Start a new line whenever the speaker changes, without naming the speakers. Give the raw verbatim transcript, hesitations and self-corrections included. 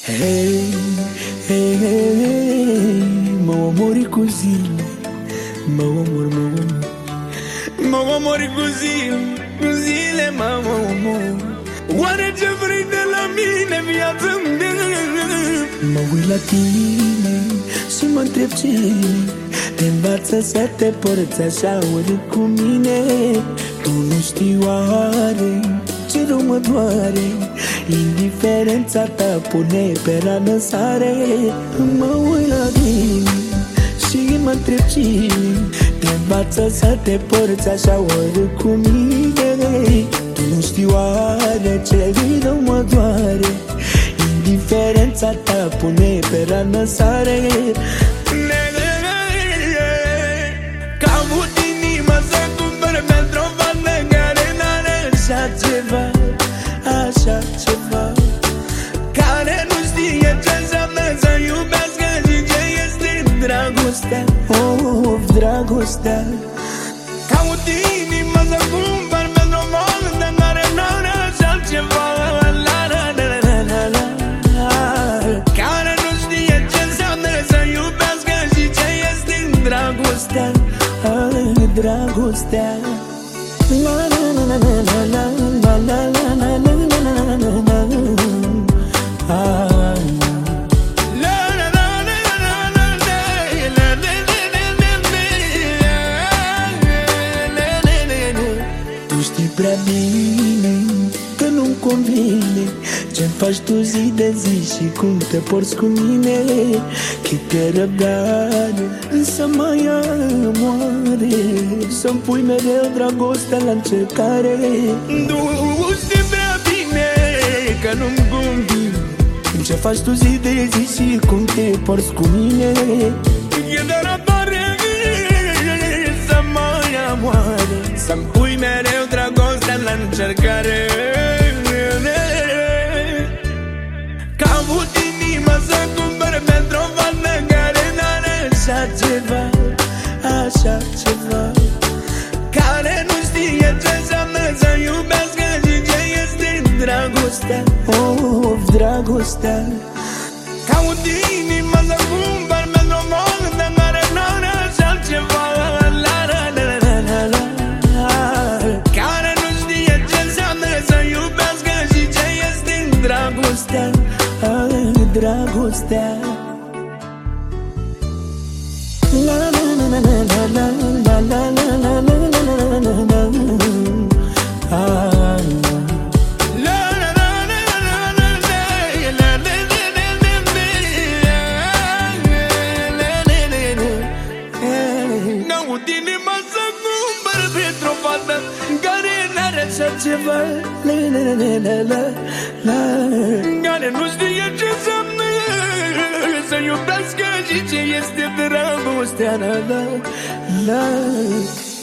Hey, hey, hey, hey, mă omori cu zile, mă omor, mă omor, mă omori cu zile, cu zile mă omor. Oare ce vrei de la mine, viața-mi? Mă uit la tine și mă întreb ce te învață să te porți așa ori cu mine. Tu nu știi oare ce rău mă doare, indiferența ta pune pe rană sare. Mă uit la tine și mă întreb cine te învață să te porți așa ori cu mine. Tu nu știi oare ce rău mă doare, indiferența ta pune pe rană sare. Că am avut inima să cumpăr pentru o fată care n-are așa ceva, așa ceva, care nu știe ce înseamnă să iubească și ce este dragostea, of, dragostea. Că am avut inima să cumpăr pentru o fată care n-are așa ceva, dragostea, dragostea. La la la la la la la la la la la la la la la. Tu știi prea bine că nu-mi convine ce-mi faci tu zi de zi și cum te porți cu mine. Câte răbdare să mai amoare, să-mi pui mereu dragostea la încercare. Tu știi prea bine că nu-mi convine ce faci tu zi de zi și cum te porți cu mine. Câte răbdare să mai amoare, să-mi pui mereu dragostea la încercare. Că am avut inima să cumpăr pentru o fată care n-are așa ceva, așa ceva, care nu știe ce înseamnă să iubească și ce este dragostea, of, dragostea. Că am avut inima să cumpăr pentru o fată care n-are așa ceva, la la la la la la, care nu știe ce înseamnă să iubească și ce este dragostea, dragostea. La la la la la la la la la la la la la. N-aud inima să cumpăr pentru o fată care n-are așa ceva, la la la la la la, care nu știe ce înseamnă să iubească și ce este dragostea, la la la.